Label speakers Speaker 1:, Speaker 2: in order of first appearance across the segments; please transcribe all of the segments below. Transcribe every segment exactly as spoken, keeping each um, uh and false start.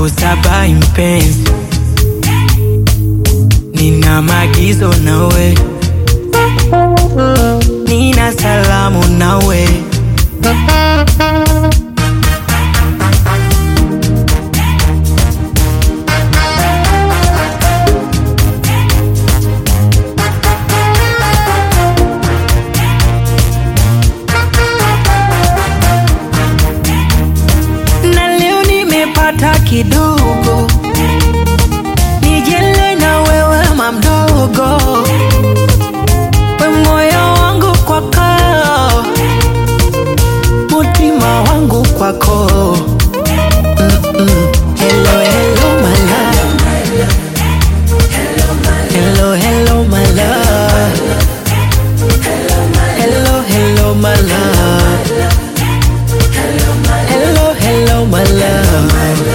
Speaker 1: Nakusabai mpenzi, nina maagizo nawe, nina salamu nawe. Hata kidogo nijele na wewe mamdogo, we moyo wangu kwako, mutima wangu kwako. Mm-mm. Hello, hello my love. Hello, hello my love. Hello, hello my love. Hello, hello my love.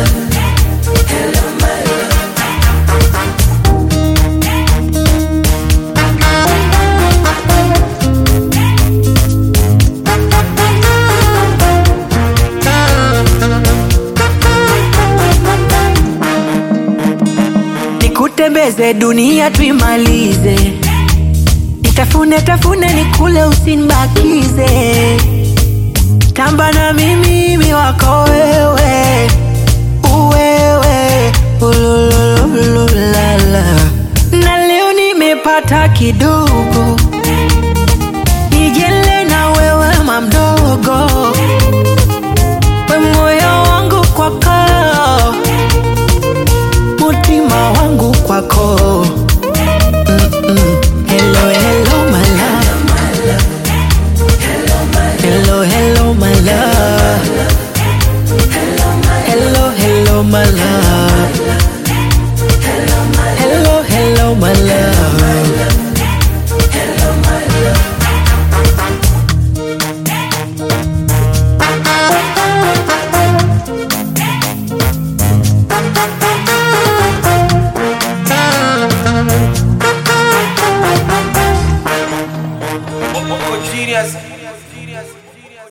Speaker 1: Nikutembeze dunia tuimalize, nitafune tafune nikule usinibakize. Tamba na mimi mi wako wewe, uwewe, ululululala. Na leo nimepata kidogo